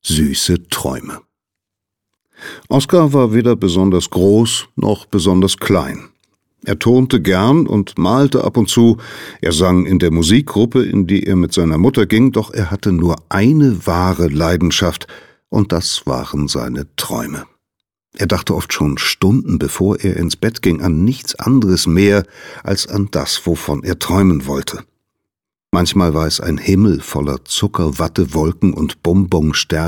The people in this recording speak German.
süße Träume. Oskar war weder besonders groß noch besonders klein. Er turnte gern und malte ab und zu, er sang in der Musikgruppe, in die er mit seiner Mutter ging, doch er hatte nur eine wahre Leidenschaft, und das waren seine Träume. Er dachte oft schon Stunden, bevor er ins Bett ging, an nichts anderes mehr als an das, wovon er träumen wollte. Manchmal war es ein Himmel voller Zuckerwatte, Wolken und Bonbonsterne,